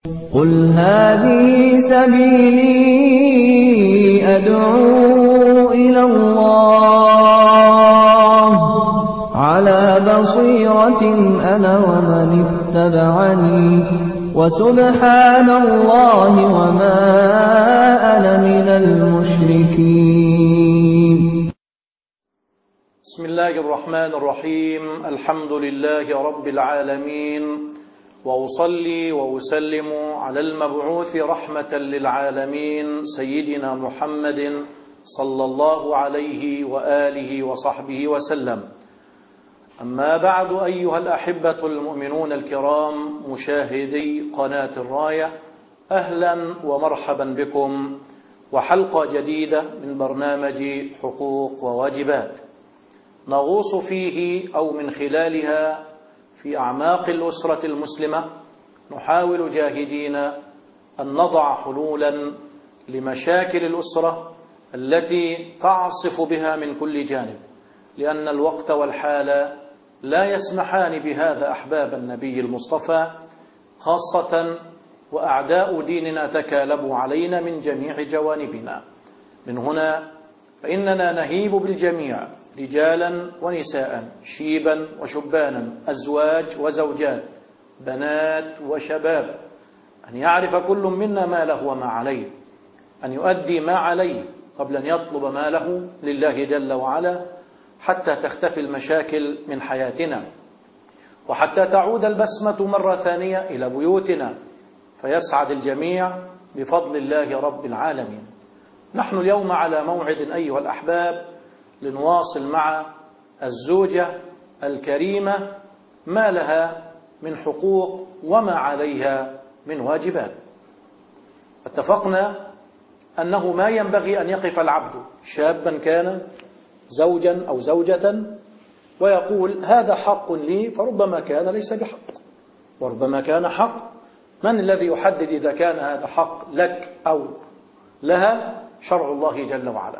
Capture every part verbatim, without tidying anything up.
قل هذه سبيلي أدعو إلى الله على بصيرة أنا ومن اتبعني وسبحان الله وما أنا من المشركين. بسم الله الرحمن الرحيم. الحمد لله رب العالمين، وأصلي وأسلم على المبعوث رحمة للعالمين سيدنا محمد صلى الله عليه وآله وصحبه وسلم. أما بعد، أيها الأحبة المؤمنون الكرام مشاهدي قناة الراية، أهلا ومرحبا بكم وحلقة جديدة من برنامج حقوق وواجبات، نغوص فيه أو من خلالها في أعماق الأسرة المسلمة، نحاول جاهدين أن نضع حلولا لمشاكل الأسرة التي تعصف بها من كل جانب، لأن الوقت والحال لا يسمحان بهذا أحباب النبي المصطفى، خاصة وأعداء ديننا تكالبوا علينا من جميع جوانبنا. من هنا فإننا نهيب بالجميع، رجالا ونساء، شيبا وشبانا، أزواج وزوجات، بنات وشباب، أن يعرف كل منا ما له وما عليه، أن يؤدي ما عليه قبل أن يطلب ما له لله جل وعلا، حتى تختفي المشاكل من حياتنا، وحتى تعود البسمة مرة ثانية إلى بيوتنا، فيسعد الجميع بفضل الله رب العالمين. نحن اليوم على موعد أيها الأحباب لنواصل مع الزوجة الكريمة ما لها من حقوق وما عليها من واجبات. اتفقنا أنه ما ينبغي أن يقف العبد شابا كان زوجا أو زوجة ويقول هذا حق لي، فربما كان ليس بحق، وربما كان حق. من الذي يحدد إذا كان هذا حق لك أو لها؟ شرع الله جل وعلا.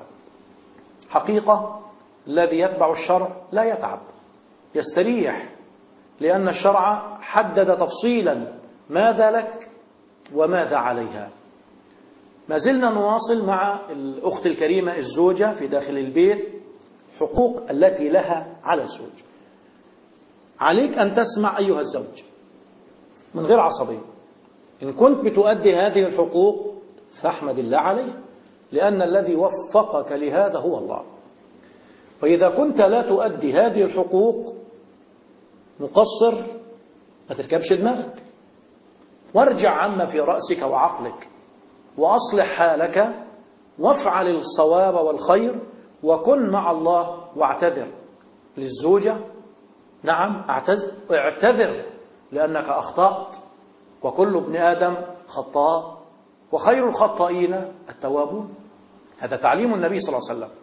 حقيقة الذي يتبع الشرع لا يتعب، يستريح، لأن الشرع حدد تفصيلا ماذا لك وماذا عليها. ما زلنا نواصل مع الأخت الكريمة الزوجة في داخل البيت، حقوق التي لها على الزوج. عليك أن تسمع أيها الزوج من غير عصبية. إن كنت بتؤدي هذه الحقوق فاحمد الله عليه، لأن الذي وفقك لهذا هو الله. وإذا كنت لا تؤدي هذه الحقوق مقصر، ما تركبش دماغك، وارجع عما في رأسك وعقلك، وأصلح حالك، وافعل الصواب والخير، وكن مع الله، واعتذر للزوجة. نعم، اعتذر لأنك أخطأت، وكل ابن آدم خطاء، وخير الخطائين التوابون. هذا تعليم النبي صلى الله عليه وسلم.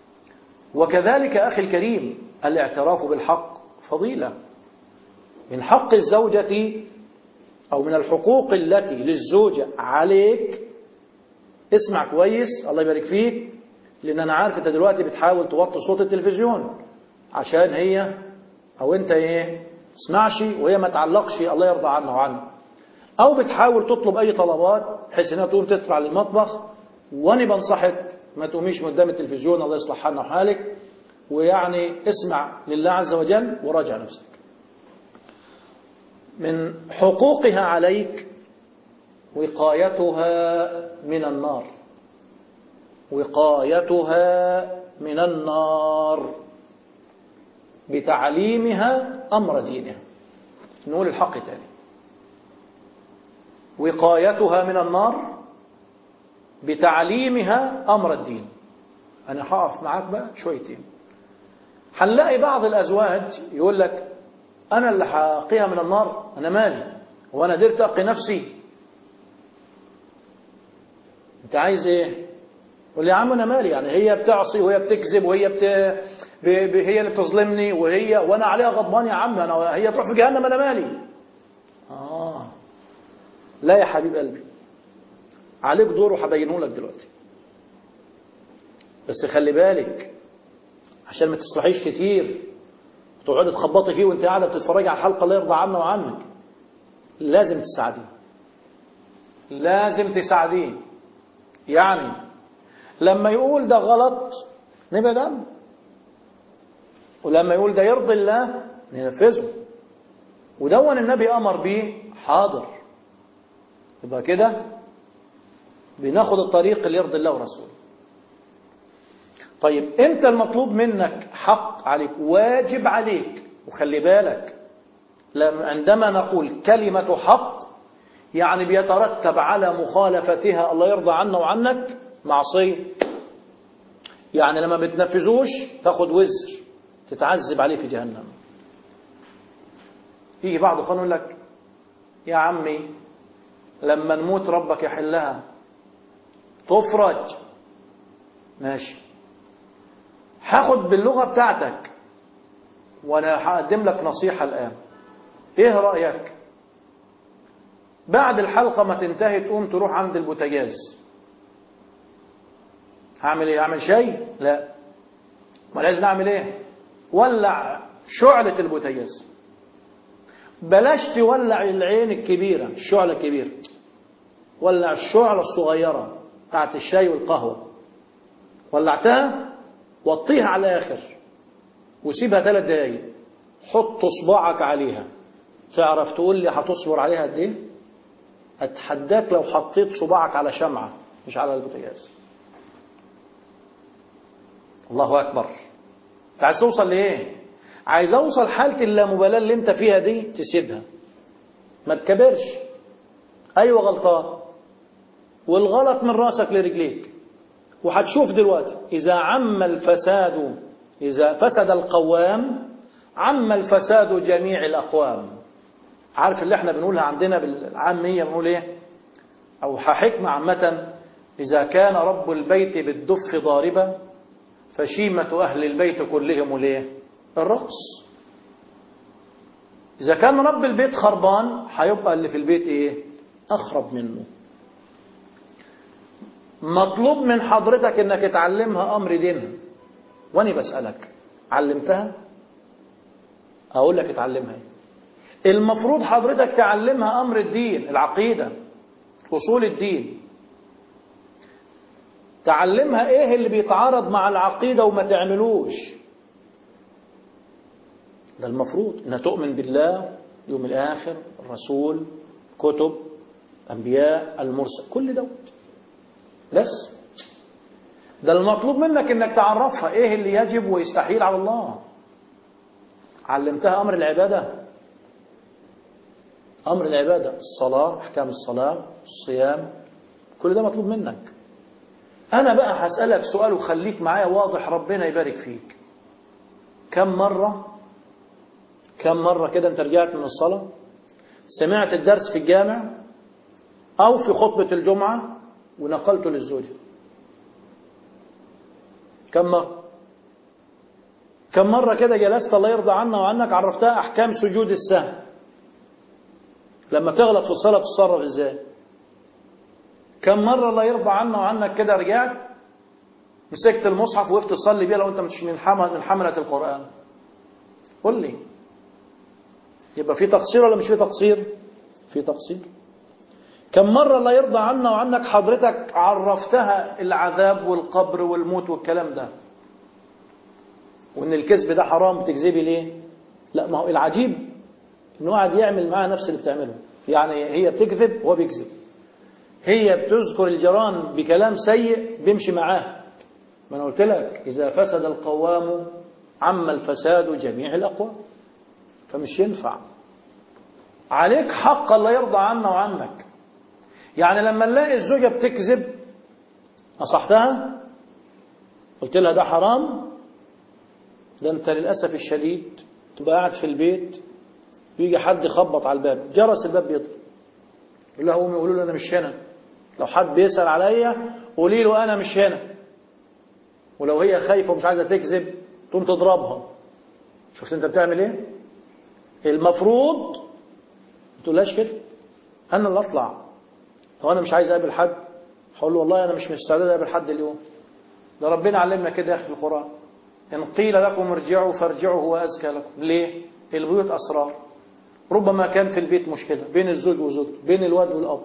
وكذلك أخي الكريم، الاعتراف بالحق فضيلة. من حق الزوجة أو من الحقوق التي للزوجة عليك، اسمع كويس الله يبارك فيك، لأن أنا عارف أنت دلوقتي بتحاول توطي صوت التلفزيون عشان هي أو أنت إيه اسمعش وهي ما تعلقش، الله يرضى عنه وعنه، أو بتحاول تطلب أي طلبات بحيث أنها تقوم تطلع للمطبخ، وأنا بنصحك ما تقوميش قدام التلفزيون، الله يصلح حالنا وحالك، ويعني اسمع لله عز وجل وراجع نفسك. من حقوقها عليك وقايتها من النار، وقايتها من النار بتعليمها أمر دينها. نقول الحق تاني، وقايتها من النار بتعليمها أمر الدين. أنا هقف معاك بقى شويتين. هنلاقي بعض الأزواج يقول لك أنا اللي هقيها من النار، أنا مالي وأنا قدرت أقي نفسي. أنت عايز إيه؟ يقول لي يا عم أنا مالي، يعني هي بتعصي وهي بتكذب وهي بت... ب... ب... هي اللي بتظلمني وهي وأنا عليها غضبان، يا عم أنا هي تروح في جهنم أنا مالي. آه لا يا حبيب قلبي، عليك دور وهبينه لك دلوقتي، بس خلي بالك عشان ما تصلحيش كتير وتقعدي تخبطي فيه وانت قاعده بتتفرجي على الحلقه الله يرضى عنا وعنك. لازم تساعديه، لازم تساعديه. يعني لما يقول ده غلط نبعد عنه، ولما يقول ده يرضي الله ننفذه. ودون النبي أمر بيه حاضر. يبقى كده بناخد الطريق اللي يرضي الله ورسوله. طيب انت المطلوب منك حق عليك، واجب عليك. وخلي بالك عندما نقول كلمة حق يعني بيترتب على مخالفتها الله يرضى عنا وعنك معصية. يعني لما بتنفذوش تاخد وزر تتعذب عليه في جهنم. يجي بعض اخوان يقول لك يا عمي لما نموت ربك يحلها تفرج. ماشي، هاخد باللغة بتاعتك وانا هقدم لك نصيحة الآن. ايه رأيك بعد الحلقة ما تنتهي تقوم تروح عند البوتاجاز؟ هعمل ايه؟ هعمل شيء؟ لا. ما لازم اعمل ايه؟ ولع شعلة البوتاجاز. بلاش تولع العين الكبيرة الشعلة الكبيرة، ولع الشعلة الصغيرة بتاعت الشاي والقهوة. ولعتها وطيها على الآخر وسيبها ثلاث دقايق. حط صباعك عليها. تعرف تقول لي هتصبر عليها قد ايه؟ اتحداك لو حطيت صباعك على شمعة مش على البوتاجاز. الله أكبر. انت عايز توصل لإيه؟ عايز أوصل حالة اللامبالاة اللي انت فيها دي تسيبها، ما تكبرش. أيوة غلطان، والغلط من راسك لرجليك. وهتشوف دلوقتي إذا عم الفساد، إذا فسد القوام عم الفساد جميع الأقوام. عارف اللي احنا بنقولها عندنا بالعامية بنقول ايه؟ أو حكمة عامة: إذا كان رب البيت بالدف ضاربا فشيمة أهل البيت كلهم ليه؟ الرقص. إذا كان رب البيت خربان هيبقى اللي في البيت إيه؟ أخرب منه. مطلوب من حضرتك إنك تعلمها أمر دينها. وأنا بسألك علمتها؟ أقول لك اتعلمها إيه؟ المفروض حضرتك تعلمها أمر الدين، العقيدة، أصول الدين. تعلمها إيه اللي بيتعارض مع العقيدة وما تعملوش. ده المفروض إنها تؤمن بالله، يوم الآخر، الرسول، كتب، أنبياء، المرسل، كل دوت. بس ده المطلوب منك إنك تعرفها إيه اللي يجب ويستحيل على الله. علمتها أمر العبادة. أمر العبادة الصلاة، أحكام الصلاة، الصيام، كل ده مطلوب منك. أنا بقى هسألك سؤال وخليك معايا واضح، ربنا يبارك فيك. كم مرة كم مرة كده أنت رجعت من الصلاة سمعت الدرس في الجامع أو في خطبة الجمعة ونقلته للزوجة؟ كم مرة كم مرة كده جلست الله يرضى عنا وعنك عرفتها أحكام سجود السهو؟ لما تغلط في الصلاة تتصرف إزاي؟ كم مرة الله يرضى عنا وعنك كده رجعت مسكت المصحف وقفت تصلي بيه لو أنت مش من حملة القرآن؟ قل لي. يبقى في تقصير ولا مش في تقصير؟ في تقصير. كم مرة الله يرضى عنا وعنك حضرتك عرفتها العذاب والقبر والموت والكلام ده، وإن الكذب ده حرام، بتكذبي ليه؟ لا، ما هو العجيب إنه قاعد يعمل معها نفس اللي بتعمله. يعني هي بتكذب وهو بيكذب، هي بتذكر الجيران بكلام سيء بيمشي معاه. ما أنا قلت لك إذا فسد القوام عم الفساد جميع الأقوام. فمش ينفع. عليك حق الله يرضى عنا وعنك. يعني لما نلاقي الزوجة بتكذب نصحتها قلت لها ده حرام، ده انت للأسف الشديد تبقى قاعد في البيت ويجي حد يخبط على الباب، جرس الباب بيضرب، يقول لها قومي قولوا له انا مش هنا. لو حد بيسأل عليا قولي له انا مش هنا. ولو هي خايفة ومش عايزة تكذب تقوم تضربها. شفت انت بتعمل ايه؟ المفروض ما تقولهاش كده. انا اللي اطلع لو انا مش عايز اقابل حد هقول له والله انا مش مستعد اقابل حد اليوم. ده ربنا علمنا كده يا اخي في القرآن: إن قيل لكم ارجعوا فارجعوا هو أزكى لكم. ليه؟ البيوت أسرار. ربما كان في البيت مشكلة بين الزوج وزوجته، بين الواد والأب،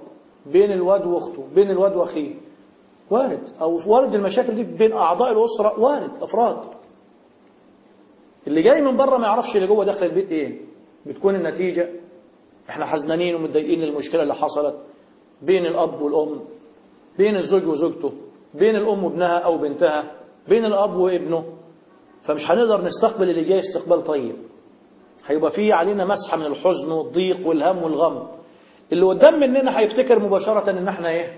بين الواد واخته، بين الواد واخيه، وارد. او وارد المشاكل دي بين اعضاء الاسره، وارد افراد. اللي جاي من بره ما يعرفش اللي جوه داخل البيت ايه. بتكون النتيجه احنا حزنانين ومتضايقين للمشكله اللي حصلت بين الاب والام، بين الزوج وزوجته، بين الام وابنها او بنتها، بين الاب وابنه. فمش هنقدر نستقبل اللي جاي استقبال طيب. هيبقى فيه علينا مسحه من الحزن والضيق والهم والغم. اللي قدام مننا هيفتكر مباشره ان احنا ايه؟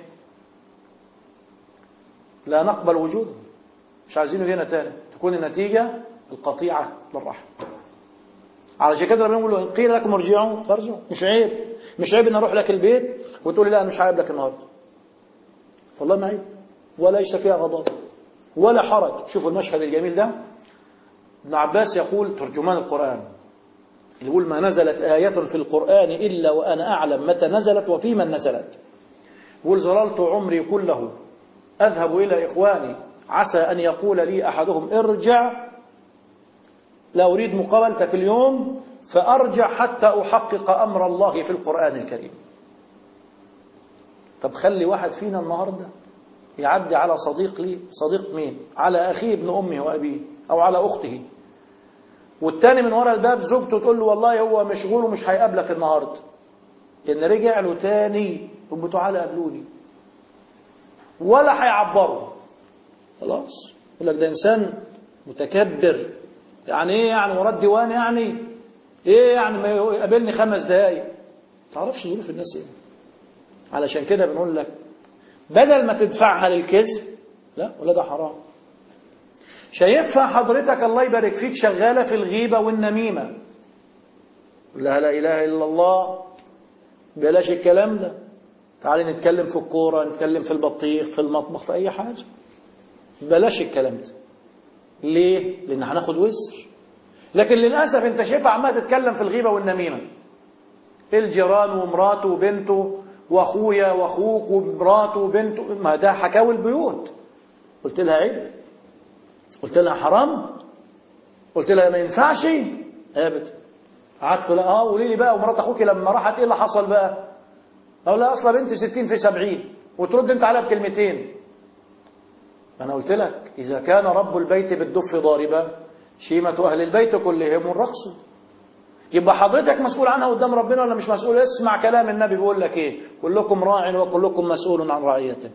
لا نقبل وجوده، مش عايزينه هنا تاني. تكون النتيجه القطيعه للرحم. علشان كده ربنا بيقول له: إن قيل لكم ارجعوا فارجعوا. مش عيب، مش عيب ان اروح لك البيت وتقول لي لا انا مش عايب لك النهارده. والله ما عيب، وليس فيها غضب ولا حرج. شوفوا المشهد الجميل ده. ابن عباس يقول، ترجمان القرآن، يقول: ما نزلت آية في القرآن إلا وأنا أعلم متى نزلت وفي من نزلت. يقول: ظللت عمري كله أذهب إلى إخواني عسى أن يقول لي أحدهم ارجع، لا أريد مقابلتك اليوم، فأرجع حتى أحقق أمر الله في القرآن الكريم. طب خلي واحد فينا النهاردة يعدي على صديق لي، صديق مين؟ على أخيه ابن أمه وأبيه أو على أخته، والتاني من وراء الباب زوجته تقول له والله هو مشغول ومش هيقابلك النهاردة. إن رجع له تاني يقول تعالى قابلوني، ولا هيعبره. خلاص يقول لك ده إنسان متكبر. يعني إيه يعني ورد ديوان؟ يعني إيه يعني ما يقابلني خمس دقايق؟ ما تعرفش ظروف الناس إيه. علشان كده بنقول لك بدل ما تدفعها للكذب، لا، ولا ده حرام. شايفها حضرتك الله يبارك فيك شغالة في الغيبة والنميمة، لا لا إله إلا الله، بلاش الكلام ده. تعالي نتكلم في الكورة، نتكلم في البطيخ، في المطبخ، في أي حاجة. بلاش الكلام ده. ليه؟ لأن هناخد وزر. لكن للأسف أنت شايفها عمالة تتكلم في الغيبة والنميمة، الجيران ومراته وبنته وأخويا وأخوك ومراته وبنته، ما ده حكاوي البيوت. قلت لها عيب؟ قلت لها حرام؟ قلت لها ما ينفعش؟ ابدا. قعدت لها اه قولي لي بقى، ومرات اخوك لما راحت ايه اللي حصل بقى؟ اقول لها اصلا بنتي ستين في سبعين، وترد انت عليها بكلمتين. انا قلت لك اذا كان رب البيت بالدف ضاربا شيمة اهل البيت كلهم الرقص. يبقى حضرتك مسؤول عنها قدام ربنا ولا مش مسؤول؟ اسمع كلام النبي بيقول لك ايه: كلكم راع وكلكم مسؤول عن رعيته.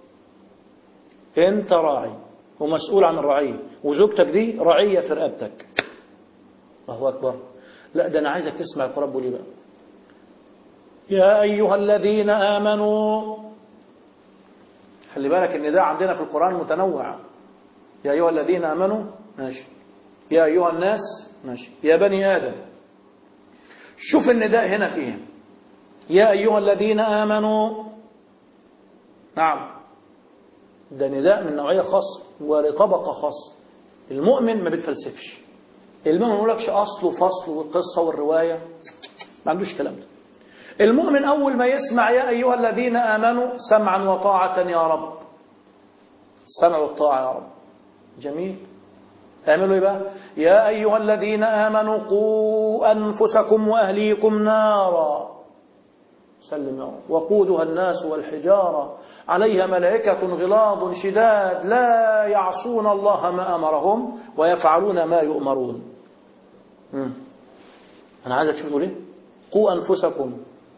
انت راعي ومسؤول عن الرعية، وزوجتك دي رعية في رقبتك. الله أكبر. لا ده أنا عايزك تسمع القرآن بيقول إيه بقى. يا أيها الذين آمنوا، خلي بالك إن ده عندنا في القرآن متنوع. يا أيها الذين آمنوا ماشي، يا أيها الناس ماشي، يا بني آدم. شوف النداء هنا في إيه. يا أيها الذين آمنوا، نعم، ده نداء من نوعية خاصة ولطبقة خاصة. المؤمن ما بيتفلسفش. المؤمن ما يقولكش أصل وفصل والقصة والرواية، ما عندوش كلام ده. المؤمن أول ما يسمع يا أيها الذين آمنوا سمعا وطاعة يا رب. السمع والطاعة يا رب جميل. اعملوا ايه بقى؟ يا أيها الذين آمنوا قوا أنفسكم وأهليكم نارا، سلم يا رب، وقودها الناس والحجارة عليها ملائكة غلاظ شداد لا يعصون الله ما أمرهم ويفعلون ما يؤمرون. مم. أنا عايزك تشوفوا ليه؟ قوا أنفسكم،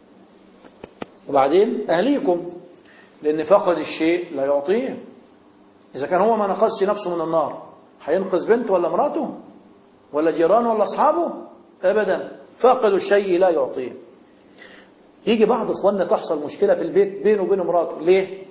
وبعدين أهليكم، لأن فقد الشيء لا يعطيه. إذا كان هو ما نقصش نفسه من النار هينقذ بنته ولا مراته ولا جيرانه ولا أصحابه؟ أبدا. فقد الشيء لا يعطيه. يجي بعض إخواننا تحصل مشكلة في البيت بينه وبين مراته. ليه؟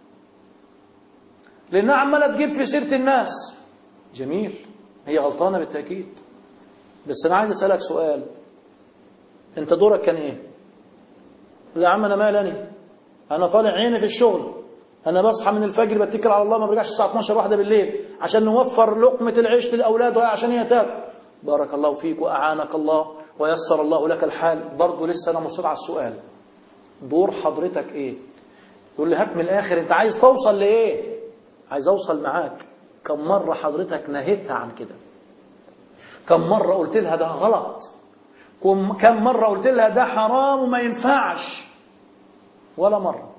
لأنها عمالة تجيب في سيرة الناس. جميل، هي غلطانة بالتأكيد. بس أنا عايز أسألك سؤال، أنت دورك كان إيه؟ يا عم أنا مالني، أنا طالع عيني في الشغل، أنا بصحى من الفجر بتكل على الله ما برجعش الساعة اتناشر واحدة بالليل عشان نوفر لقمة العيش للأولاد وعشان هي تاكل. بارك الله فيك وأعانك الله ويسر الله لك الحال. برضه لسه أنا مصر على السؤال، دور حضرتك إيه؟ تقول لي هات من الآخر، أنت عايز توصل لإيه؟ عايز أوصل معاك. كم مرة حضرتك نهيتها عن كده؟ كم مرة قلت لها ده غلط؟ كم مرة قلت لها ده حرام وما ينفعش؟ ولا مرة.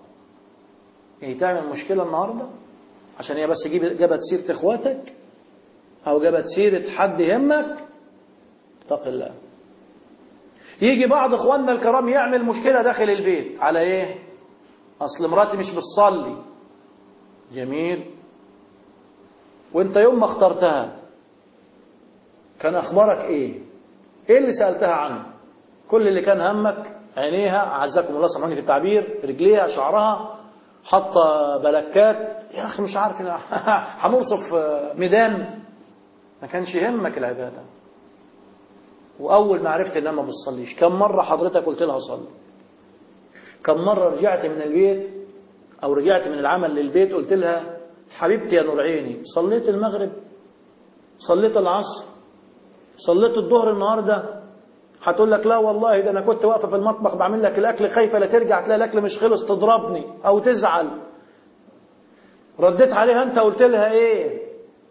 يعني تعمل مشكلة النهاردة عشان هي بس جابت سيرة اخواتك او جابت سيرة حد يهمك؟ اتق الله. يجي بعض اخواننا الكرام يعمل مشكلة داخل البيت على ايه؟ اصل مراتي مش بتصلي. جميل. وانت يوم ما اخترتها كان اخبارك ايه؟ ايه اللي سألتها عنه؟ كل اللي كان همك عينيها، عزكم الله سامحوني في التعبير، رجليها، شعرها، حاطه بلكات. يا اخي مش عارف هنوصف ميدان. ما كانش يهمك العباده. واول ما عرفت انها ما بتصليش، كم مره حضرتك قلت لها صلي؟ كم مره رجعت من البيت او رجعت من العمل للبيت قلت لها حبيبتي يا نور عيني صليت المغرب؟ صليت العصر؟ صليت الظهر النهارده؟ هتقول لك لا والله ده انا كنت واقفه في المطبخ بعمل لك الاكل، خايفه لا ترجع تلاقي الاكل مش خلص تضربني او تزعل. رديت عليها انت قلت لها ايه؟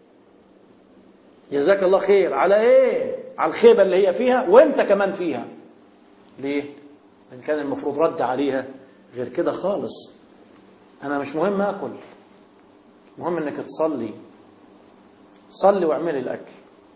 جزاك الله خير. على ايه؟ على الخيبه اللي هي فيها وانت كمان فيها. ليه؟ ان كان المفروض رد عليها غير كده خالص. انا مش مهم اكل، مهم انك تصلي. صلي واعملي الاكل،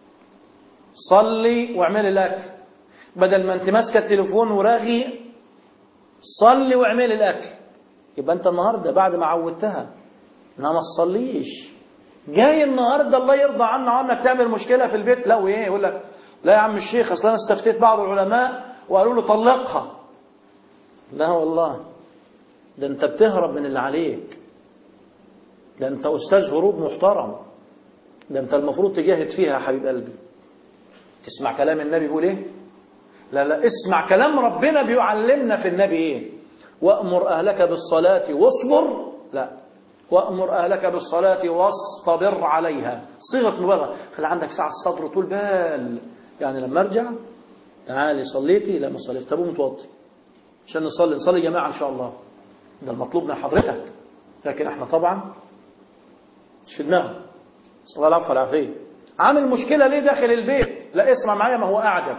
صلي واعملي الاكل، بدل ما انت ماسكه التليفون وراغي صلي واعملي الاكل. يبقى انت النهارده بعد ما عودتها انها ما تصليش، جاي النهارده الله يرضى عنه عنك تعمل مشكله في البيت. لا وايه؟ يقول لك لا يا عم الشيخ اصل انا استفتيت بعض العلماء وقالوا له طلقها. لا والله، ده انت بتهرب من اللي عليك. ده انت استاذ هروب محترم. ده انت المفروض تجاهد فيها يا حبيب قلبي. تسمع كلام النبي بيقول ايه؟ لا لا، اسمع كلام ربنا بيعلمنا في النبي ايه؟ وأمر أهلك بالصلاة واصبر. لا، وأمر أهلك بالصلاة واصطبر عليها. صيغة مبالغة. خلي عندك ساعة الصبر طول بال. يعني لما ارجع تعالي صليتي؟ لا ما صليت. طب متوضي عشان نصلي نصلي جماعة إن شاء الله. ده المطلوب من حضرتك. لكن احنا طبعا مش في دماغنا. صلى الله عليه وسلم. عامل مشكلة ليه داخل البيت؟ لا اسمع معايا، ما هو قاعد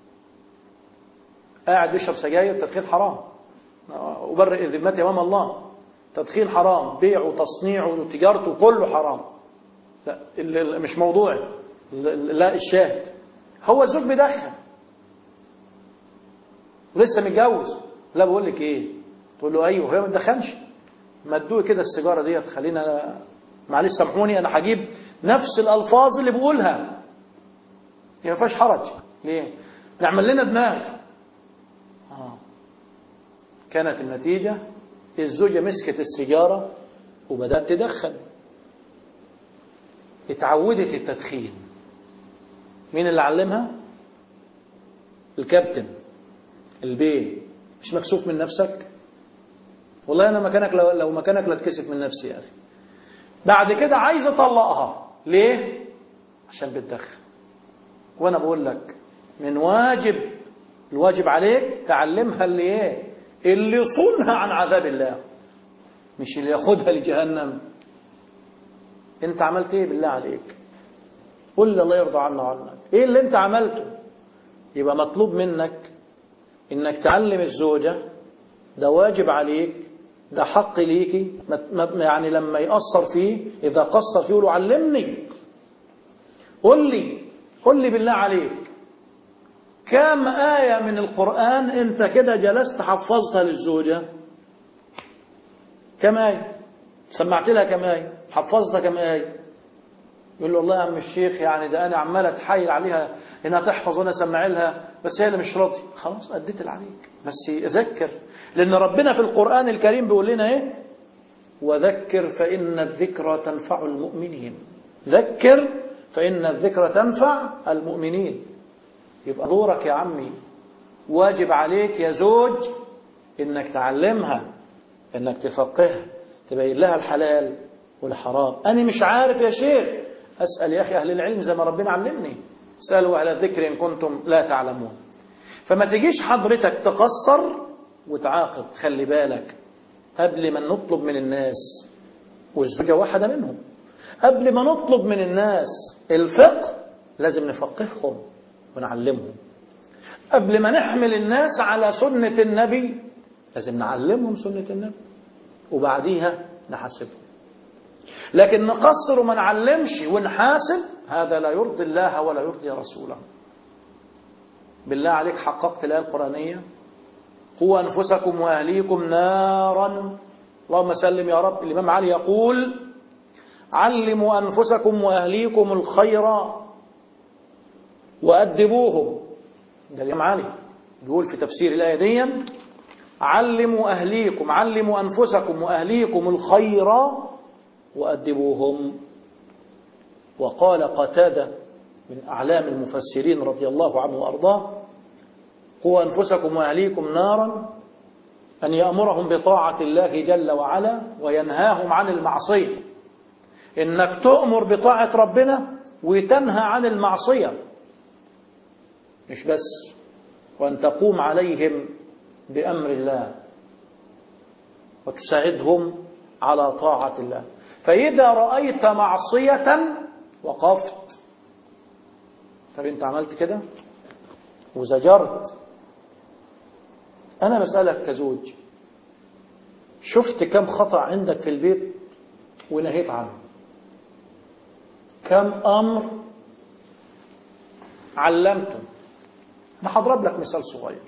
قاعد بيشرب سجاير، تدخين حرام. وبرئ ذمتي امام الله. تدخين حرام، بيعه وتصنيعه وتجارته كله حرام. لا مش موضوعي. لا الشاهد هو الزوج بيدخن ولسه متجوز. لا بقول لك ايه؟ تقول له ايوه. هي ما تدخنش. ما تدوق كده السيجاره ديت. خلينا معلش سامحوني انا هجيب نفس الالفاظ اللي بقولها، ما فيهاش حرج. ليه؟ نعمل لنا دماغ. آه. كانت النتيجة الزوجة مسكت السيجارة وبدأت تدخن. اتعودت التدخين. مين اللي علمها؟ الكابتن البيه. مش مكسوف من نفسك؟ والله أنا مكانك لو, لو مكانك لا اتكسف من نفسي يا أخي. بعد كده عايز أطلقها. ليه؟ عشان بتدخن. وأنا بقول لك من واجب الواجب عليك تعلمها اللي ايه؟ اللي يصونها عن عذاب الله، مش اللي ياخدها لجهنم. انت عملت ايه بالله عليك؟ قل لي الله يرضى عنه عنك ايه اللي انت عملته. يبقى مطلوب منك انك تعلم الزوجة. ده واجب عليك، ده حق ليكي. يعني لما يقصر فيه، اذا قصر فيه قولوا علمني. قل لي قل لي بالله عليك كم آية من القرآن انت كده جلست حفظتها للزوجة؟ كم آية؟ سمعت لها كم آية؟ حفظتها كم آية؟ يقول له والله يا عم الشيخ يعني ده أنا عمال أتحايل عليها إنها تحفظ وأنا أسمع لها بس هي اللي مش راضي. خلاص أديت اللي عليك، بس ذكر. لأن ربنا في القرآن الكريم بيقول لنا إيه؟ وذكر فإن الذكرى تنفع المؤمنين. ذكر فإن الذكرى تنفع المؤمنين. يبقى دورك يا عمي، واجب عليك يا زوج انك تعلمها، انك تفقهها، تبين لها الحلال والحرام. انا مش عارف يا شيخ، اسأل يا اخي اهل العلم زي ما ربنا علمني. اسألوا اهل الذكر ان كنتم لا تعلمون. فما تجيش حضرتك تقصر وتعاقب. خلي بالك قبل ما نطلب من الناس، والزوجة واحدة منهم، قبل ما نطلب من الناس الفقه لازم نفقههم ونعلمهم. قبل ما نحمل الناس على سنة النبي لازم نعلمهم سنة النبي. وبعديها نحاسبهم. لكن نقصر وما نعلمش ونحاسب، هذا لا يرضي الله ولا يرضي رسوله. بالله عليك حققت الآية القرآنية؟ قوا أنفسكم وأهليكم نارا. اللهم سلم يا رب. الإمام علي يقول علموا أنفسكم وأهليكم الخير وأدبوهم. ده الإمام علي يقول في تفسير الآية دي علموا أهليكم علموا أنفسكم وأهليكم الخير وأدبوهم. وقال قتادة من أعلام المفسرين رضي الله عنه وأرضاه قوا أنفسكم وأهليكم نارا، أن يأمرهم بطاعة الله جل وعلا وينهاهم عن المعصية. إنك تؤمر بطاعة ربنا وتنهى عن المعصية، مش بس، وأن تقوم عليهم بأمر الله وتساعدهم على طاعة الله. فإذا رأيت معصية وقفت. طب أنت عملت كده وزجرت. أنا بسألك كزوج، شفت كم خطأ عندك في البيت ونهيت عنه؟ كم أمر علمته؟ أنا هضرب لك مثال صغير.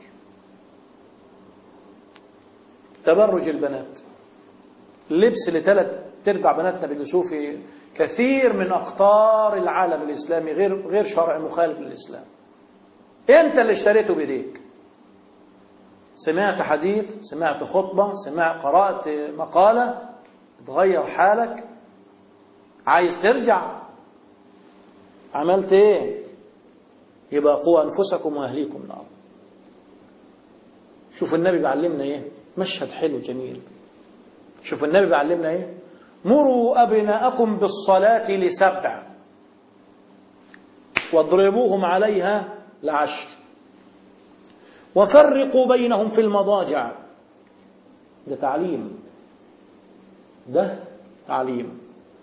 تبرج البنات، اللبس اللي ثلاث تربع بناتنا بيلبسوه في كثير من أقطار العالم الإسلامي غير غير شرع مخالف للإسلام. أنت اللي اشتريته بيديك. سمعت حديث، سمعت خطبة، سمعت قرأت مقالة، تغير حالك، عايز ترجع، عملت ايه؟ يبقى قوا أنفسكم وأهليكم نار. شوف النبي بيعلمنا ايه؟ مشهد حلو جميل. شوف النبي بيعلمنا ايه؟ مروا أبناءكم بالصلاة لسبع واضربوهم عليها لعشر وفرقوا بينهم في المضاجع. ده تعليم، ده تعليم.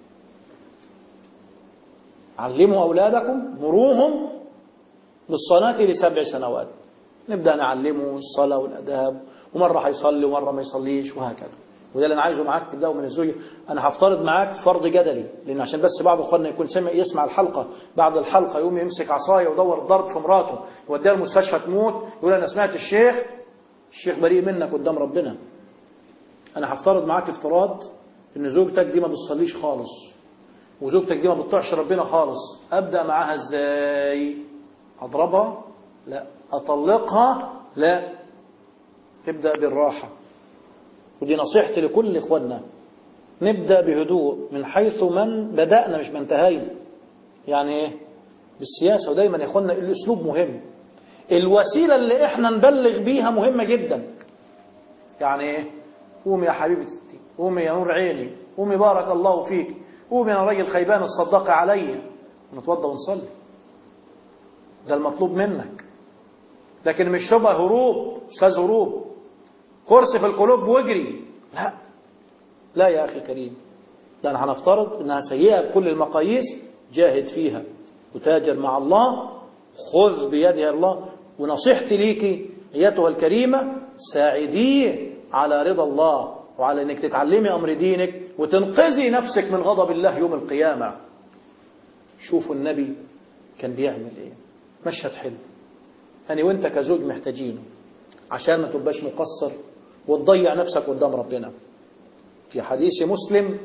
علموا أولادكم، مروهم بالصلاة لسبع سنوات. نبدأ نعلمه الصلاة والأداب، ومرة هيصلي ومرة ما يصليش وهكذا. وده اللي أنا عايزه معاك تبدأه من الزوجة. أنا هفترض معاك فرض جدلي، لأن عشان بس بعض أخواننا يكون سمع يسمع الحلقة، بعد الحلقة يقوم يمسك عصاية ودور ضرب في مراته يوديها المستشفى تموت، يقول أنا سمعت الشيخ، الشيخ بريء منك قدام ربنا. أنا هفترض معاك افتراض إن زوجتك دي ما بتصليش خالص، وزوجتك دي ما بتطيعش ربنا خالص. أبدأ معاها إزاي؟ أضربها؟ لا. أطلقها؟ لا. تبدأ بالراحة. ودي نصيحتي لكل إخواننا، نبدأ بهدوء من حيث من بدأنا مش من انتهينا. يعني إيه؟ بالسياسة. ودايما يا إخواننا الأسلوب مهم، الوسيلة اللي إحنا نبلغ بيها مهمة جدا. يعني إيه؟ قومي يا حبيبتي، قومي يا نور عيني، قومي بارك الله فيك، قومي يا راجل خيبان الصدقة عليا، ونتوضى ونصلي. ده المطلوب منك. لكن مش شبه هروب، أستاذ هروب، كرسي في القلوب واجري. لا لا يا أخي الكريم، لأن هنفترض أنها سيئة بكل المقاييس، جاهد فيها وتاجر مع الله، خذ بيدها الله. ونصيحتي ليكي أيتها الكريمة، ساعديه على رضا الله وعلى أنك تتعلمي أمر دينك وتنقذي نفسك من غضب الله يوم القيامة. شوفوا النبي كان بيعمل إيه. مشهد حلو أنا وإنت كزوج محتاجينه عشان ما تبقاش مقصر وتضيع نفسك قدام ربنا. في حديث مسلم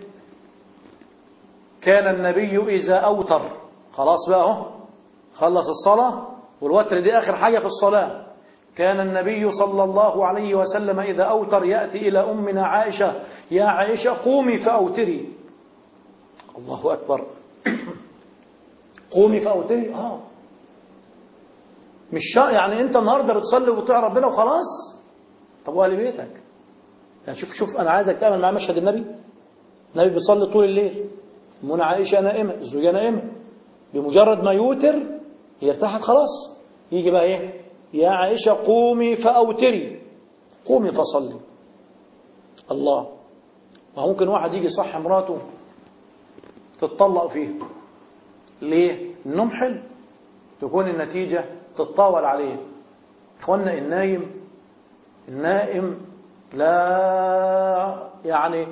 كان النبي إذا أوتر، خلاص بقى اهو خلص الصلاة والوتر دي آخر حاجة في الصلاة، كان النبي صلى الله عليه وسلم إذا أوتر يأتي إلى أمنا عائشة، يا عائشة قومي فأوتري. الله أكبر. قومي فأوتري. آه مش شا... يعني أنت النهاردة بتصلي وبتطيع ربنا وخلاص. طب وأهل بيتك؟ يعني شوف شوف أنا عايزك تعمل مع مشهد النبي. النبي بيصلي طول الليل، أمنا عائشة نائمة، الزوجة نائمة، بمجرد ما يوتر هي ارتاحت خلاص، يجي بقى إيه؟ يا عائشة قومي فأوتري، قومي فصلي. الله. ما ممكن واحد يجي صح مراته تتطلق فيه. ليه؟ النوم حلو، تكون النتيجة تتطاول عليه. إخوانا النايم النائم لا يعني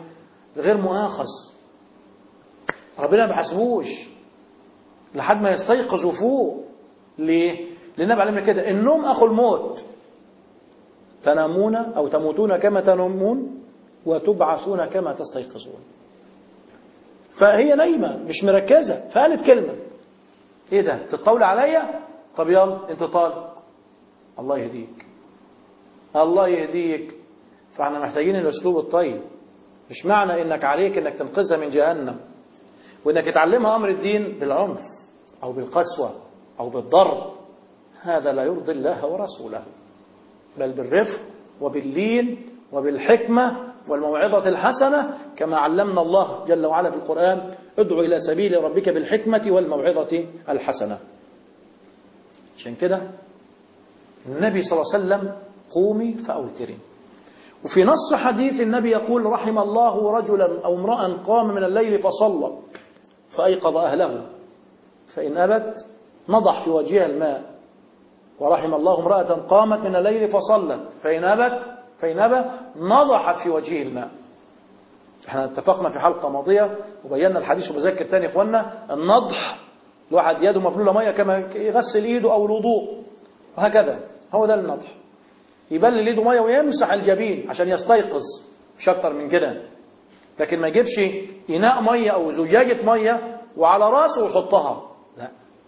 غير مؤاخذ، ربنا ما بيحاسبوش لحد ما يستيقظوا فوق. ليه؟ لأن النبي علمنا كده، النوم أخو الموت، تنامون أو تموتون كما تنامون وتبعثون كما تستيقظون. فهي نايمة مش مركزة، فقالت كلمة، ايه ده تتطول عليا؟ طب يلا انت طالق، الله يهديك الله يهديك. فاحنا محتاجين الاسلوب الطيب. مش معنى انك عليك انك تنقذها من جهنم وانك تعلمها امر الدين بالعنف او بالقسوة او بالضرب، هذا لا يرضي الله ورسوله، بل بالرفق وباللين وبالحكمة والموعظة الحسنة، كما علمنا الله جل وعلا في القرآن: ادعو إلى سبيل ربك بالحكمة والموعظة الحسنة. عشان كده النبي صلى الله عليه وسلم قومي فأوتري. وفي نص حديث النبي يقول: رحم الله رجلا أو امرأ قام من الليل فصلى فأيقظ أهله فإن أبت نضح في وجهها الماء، ورحم الله امرأة قامت من الليل فصلت فإن أبت فإن أبى نضحت في وجهه الماء. احنا اتفقنا في حلقة ماضية وبينا الحديث وبذكر تاني اخوانا، النضح الواحد يده مبلولة مية كما يغسل ايده او الوضوء وهكذا، هو ده النضح، يبلل ايده مية ويمسح الجبين عشان يستيقظ، مش اكتر من كده. لكن ما يجيبش إناء مية او زجاجة مية وعلى راسه ويحطها، لا.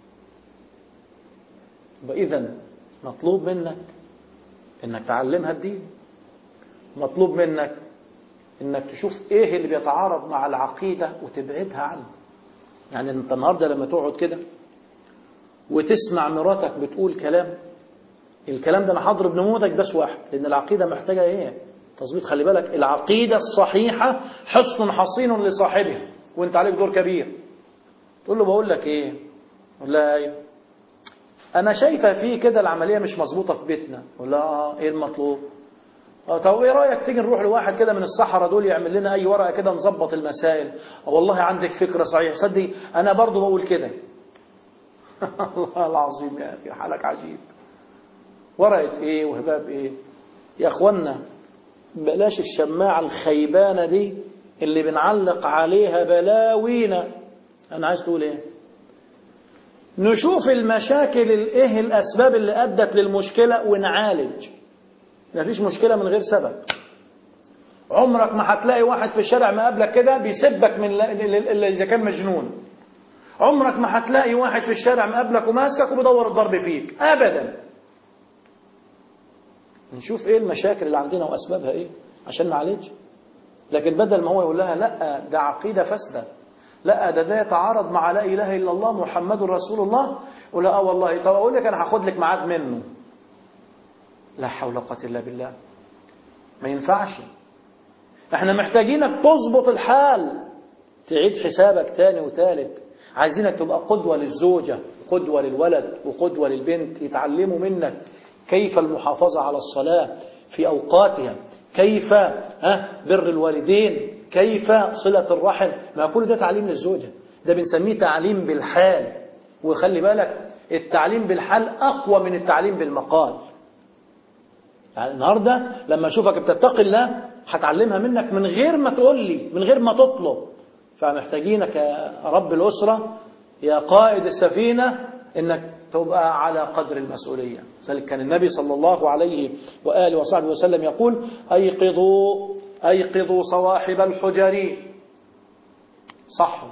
إذن مطلوب منك انك تعلمها الدين، مطلوب منك انك تشوف ايه اللي بيتعارض مع العقيدة وتبعدها عنه. يعني انت النهاردة لما تقعد كده وتسمع مراتك بتقول كلام، الكلام ده انا هضرب نموذج بس واحد، لان العقيدة محتاجة ايه؟ تظبيط. خلي بالك، العقيدة الصحيحة حصن حصين لصاحبها، وانت عليك دور كبير. تقول له بقول لك ايه؟ يقول لها ايوه، انا شايفة فيه كده العملية مش مظبوطة في بيتنا. يقول لها اه، ايه المطلوب؟ طب ايه رأيك تيجي نروح لواحد كده من الصحراء دول يعمل لنا اي ورقة كده نظبط المسائل؟ والله عندك فكرة صحيح، صدق انا برضو بقول كده. الله العظيم يا اخي، حالك عجيب. ورقة ايه وهباب ايه يا اخوانا؟ بلاش الشماعة الخيبانة دي اللي بنعلق عليها بلاوينا. انا عايز تقول ايه؟ نشوف المشاكل الايه الاسباب اللي ادت للمشكلة ونعالج. مفيش مشكلة من غير سبب. عمرك ما هتلاقي واحد في الشارع مقابلك كده بيسبك من اللي إذا كان مجنون. عمرك ما هتلاقي واحد في الشارع مقابلك وماسكك وبيدور الضرب فيك أبدا. نشوف ايه المشاكل اللي عندنا وأسبابها ايه عشان نعالج. لكن بدل ما هو يقول لها لا ده عقيدة فاسدة، لا ده ده يتعارض مع لا إله إلا الله محمد رسول الله، ولا اه والله طب أقول لك أنا هاخد لك ميعاد منه. لا حول ولا قوة إلا بالله، ما ينفعش. احنا محتاجينك تظبط الحال، تعيد حسابك تاني وتالت. عايزينك تبقى قدوة للزوجة وقدوة للولد وقدوة للبنت، يتعلموا منك كيف المحافظة على الصلاة في أوقاتها، كيف ها بر الوالدين، كيف صلة الرحم. ما كل ده تعليم للزوجة، ده بنسميه تعليم بالحال. وخلي بالك التعليم بالحال أقوى من التعليم بالمقال. يعني النهاردة لما أشوفك بتتقي الله هتعلمها منك من غير ما تقول لي، من غير ما تطلب. فمحتاجينك يا رب الأسرة يا قائد السفينة إنك تبقى على قدر المسؤولية. ذلك كان النبي صلى الله عليه وآله وصحبه وسلم يقول: أيقظوا أيقظوا صواحب الحجر. صحوا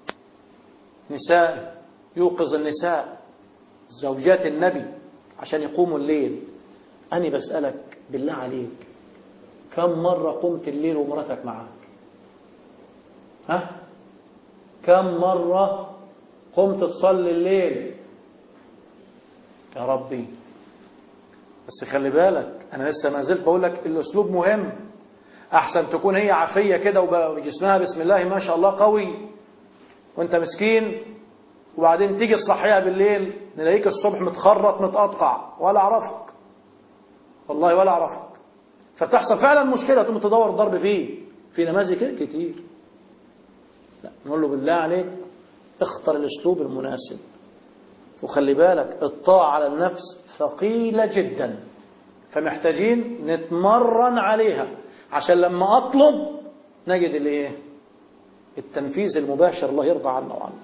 نساء، يوقظ النساء زوجات النبي عشان يقوموا الليل. أنا بسألك بالله عليك، كم مرة قمت الليل ومرتك معاك؟ ها؟ كم مرة قمت تصلي الليل؟ يا ربي. بس خلي بالك أنا لسه ما زلت بقول لك الأسلوب مهم. أحسن تكون هي عافية كده وجسمها بسم الله ما شاء الله قوي وأنت مسكين، وبعدين تيجي الصحية بالليل نلاقيك الصبح متخرط متقطع ولا أعرفك والله ولا أعرفك. فتحصل فعلا مشكلة تقوم تدور الضرب فيه. في نماذج كتير. لا نقول له بالله عليك اختر الأسلوب المناسب. وخلي بالك الطاعة على النفس ثقيلة جدا، فمحتاجين نتمرن عليها عشان لما أطلب نجد الايه؟ التنفيذ المباشر، الله يرضى عنا وعنه.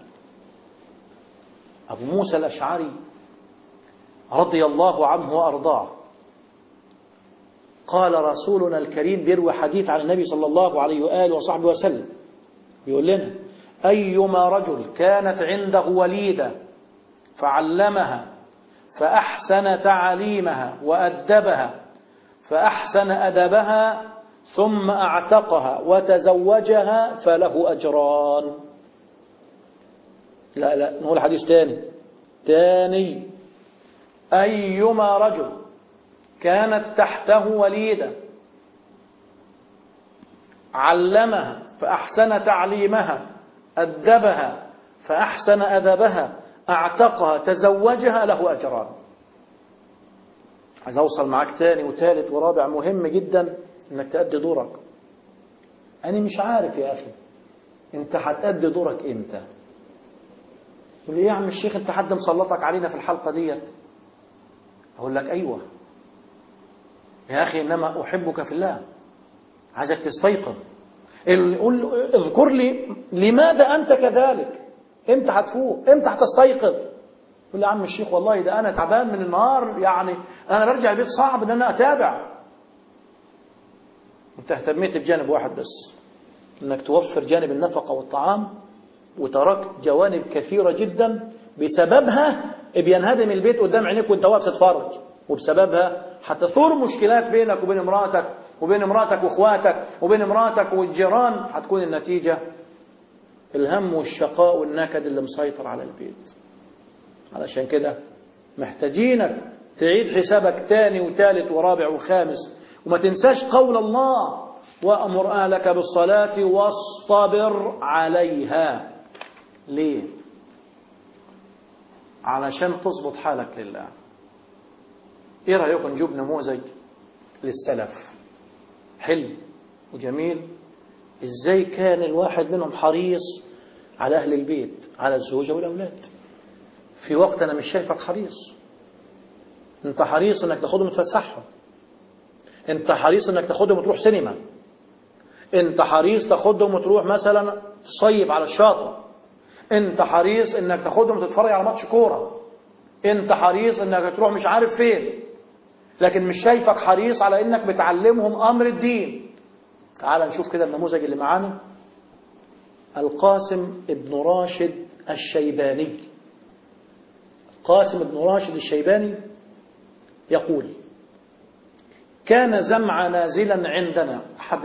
أبو موسى الأشعري رضي الله عنه وأرضاه قال رسولنا الكريم بيروي حديث عن النبي صلى الله عليه وآله وصحبه وسلم، بيقول لنا: أيما رجل كانت عنده وليدة فعلمها فأحسن تعليمها وأدبها فأحسن أدبها ثم أعتقها وتزوجها فله أجران. لا لا نقول حديث تاني تاني أيما رجل كانت تحته وليدة علمها فأحسن تعليمها أدبها فأحسن أدبها أعتقها تزوجها له أجران. عايز أوصل معاك تاني وثالث ورابع، مهم جدا إنك تأدي دورك. أنا مش عارف يا أخي أنت هتأدي دورك إمتى؟ يقول لي: يا عم الشيخ أنت حد مسلطك علينا في الحلقة ديت؟ أقول لك: أيوة يا أخي، إنما أحبك في الله، عايزك تستيقظ. اذكر لي لماذا أنت كذلك، إمتى هتفوق، إمتى هتستيقظ؟ يقول لي: يا عم الشيخ والله ده أنا تعبان من النهار، يعني أنا برجع البيت صعب إن أنا أتابع. أنت اهتميت بجانب واحد بس، إنك توفر جانب النفقة والطعام، وتركت جوانب كثيرة جدا بسببها بينهدم البيت قدام عينيك وانت واقف تتفرج، وبسببها هتثور مشكلات بينك وبين امراتك وبين امراتك واخواتك وبين امراتك والجيران. هتكون النتيجة الهم والشقاء والنكد اللي مسيطر على البيت. علشان كده محتاجينك تعيد حسابك تاني وثالث ورابع وخامس، وما تنساش قول الله: وأمر أهلك بالصلاة واصطبر عليها. ليه؟ علشان تظبط حالك لله. ايه رأيكم نجيب نموذج للسلف حلو وجميل، ازاي كان الواحد منهم حريص على أهل البيت، على الزوجة والأولاد، في وقت أنا مش شايفك حريص. انت حريص انك تاخدهم وتفسحهم، انت حريص انك تاخدهم وتروح سينما، انت حريص تاخدهم وتروح مثلا تصيب على الشاطئ، انت حريص انك تاخدهم وتتفرج على ماتش كوره، انت حريص انك تروح مش عارف فين، لكن مش شايفك حريص على انك بتعلمهم امر الدين. تعال نشوف كده النموذج اللي معانا. القاسم ابن راشد الشيباني. القاسم ابن راشد الشيباني يقول: كان زمع نازلا عندنا، أحد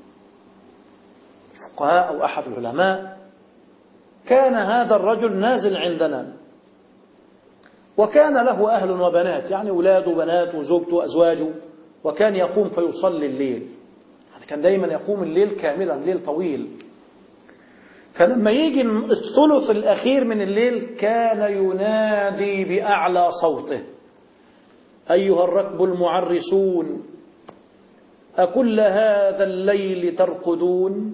الفقهاء أو أحد العلماء، كان هذا الرجل نازل عندنا، وكان له أهل وبنات، يعني أولاده وبنات وزوجته وأزواجه، وكان يقوم فيصلي الليل، يعني كان دايما يقوم الليل كاملا، الليل طويل. فلما يجي الثلث الأخير من الليل كان ينادي بأعلى صوته: أيها الركب المعرسون، أكل هذا الليل ترقدون؟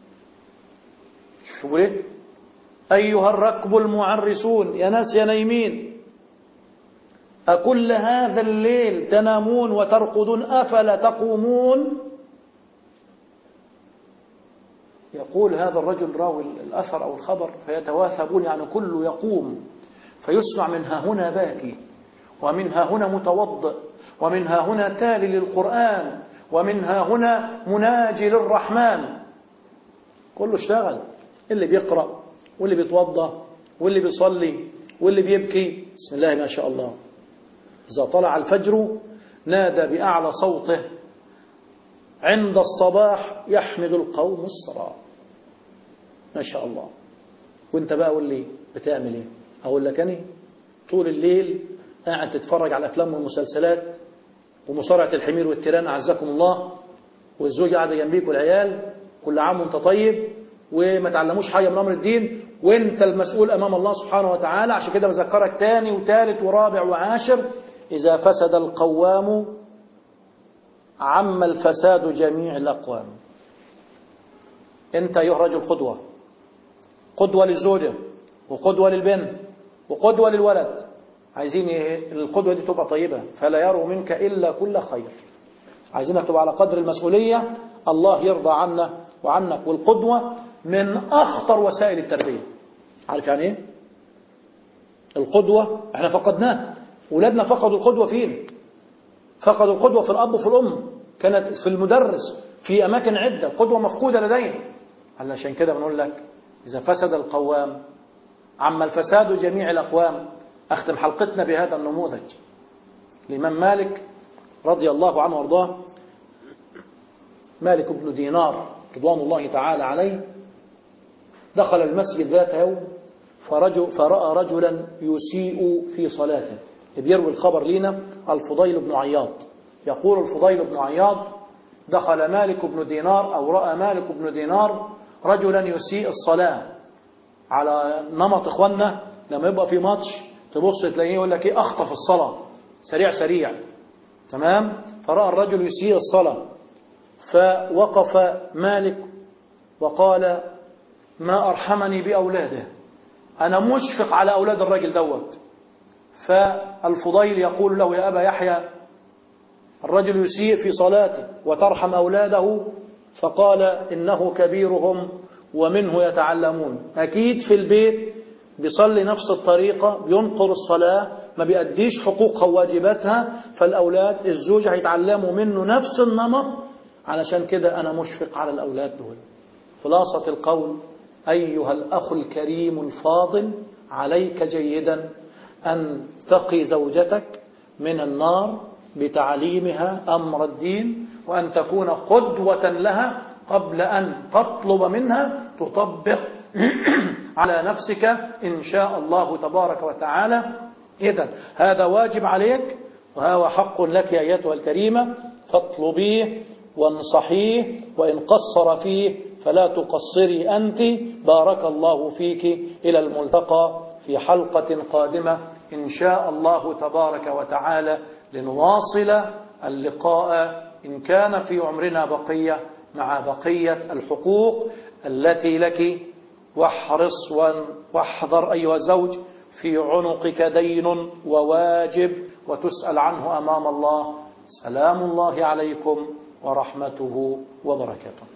شو ليه؟ أيها الركب المعرسون، يا ناس يا نايمين، أكل هذا الليل تنامون وترقدون، أفلا تقومون؟ يقول هذا الرجل راوي الأثر أو الخبر: فيتواثبون، يعني كله يقوم، فيسمع من ها هنا باكي، ومن ها هنا متوضئ، ومن ها هنا تالي للقرآن، ومن ها هنا مناجي للرحمن. كله اشتغل، اللي بيقرأ واللي بيتوضأ واللي بيصلي واللي بيبكي، بسم الله ما شاء الله. إذا طلع الفجر نادى بأعلى صوته: عند الصباح يحمد القوم الصلاة. ما شاء الله. وانت بقى قول لي بتعمل ايه؟ اقول لك انا طول الليل قاعد تتفرج على الافلام والمسلسلات ومصارعة الحمير والتيران، اعزكم الله، والزوجة قاعدة جنبيك والعيال، كل عام وانت طيب، وما تعلموش حاجة من امر الدين، وانت المسؤول امام الله سبحانه وتعالى. عشان كده بذكرك تاني وثالث ورابع وعاشر: اذا فسد القوام عم الفساد جميع الأقوام. أنت أيها الرجل قدوة، قدوة للزوجة وقدوة للبنت وقدوة للولد. عايزين القدوة دي تبقى طيبة، فلا يروا منك إلا كل خير. عايزينك تبقى على قدر المسؤولية، الله يرضى عنا وعنك. والقدوة من أخطر وسائل التربية. عارف يعني إيه؟ القدوة احنا فقدناها، أولادنا فقدوا القدوة فين؟ فقدوا القدوة في الأب وفي الأم، كانت في المدرس، في أماكن عدة، القدوة مفقودة لدينا. علشان كده بنقول لك إذا فسد القوام عم الفساد جميع الأقوام. أختم حلقتنا بهذا النموذج. الإمام مالك رضي الله عنه وارضاه، مالك بن دينار رضوان الله تعالى عليه، دخل المسجد ذات يوم فرجل فرأى رجلا يسيء في صلاته. بيروي الخبر لنا الفضيل بن عياض، يقول الفضيل بن عياض دخل مالك بن دينار أو رأى مالك بن دينار رجلا يسيء الصلاة. على نمط إخواننا لما يبقى في ماتش تبص تلاقيه يقول لك إيه، أخطف الصلاة سريع سريع، تمام. فرأى الرجل يسيء الصلاة، فوقف مالك وقال ما أرحمني بأولاده، أنا مشفق على أولاد الرجل دوت. فالفضيل يقول له يا أبا يحيى الرجل يسيء في صلاته وترحم أولاده؟ فقال إنه كبيرهم ومنه يتعلمون. أكيد في البيت بيصلي نفس الطريقة، بينقر الصلاة، ما بيأديش حقوقها وواجباتها، فالأولاد الزوج هيتعلموا منه نفس النمط. علشان كده أنا مشفق على الأولاد دول. خلاصة القول أيها الأخ الكريم الفاضل، عليك جيدا أن تقي زوجتك من النار بتعليمها أمر الدين، وأن تكون قدوة لها قبل أن تطلب منها تطبق على نفسك إن شاء الله تبارك وتعالى. إذن هذا واجب عليك وهو حق لك أيتها الكريمة، فاطلبيه وانصحيه، وإن قصر فيه فلا تقصري أنت. بارك الله فيك. إلى الملتقى في حلقة قادمة إن شاء الله تبارك وتعالى، لنواصل اللقاء إن كان في عمرنا بقية مع بقية الحقوق التي لك. واحرص واحذر أيها الزوج، في عنقك دين وواجب وتسأل عنه أمام الله. سلام الله عليكم ورحمته وبركاته.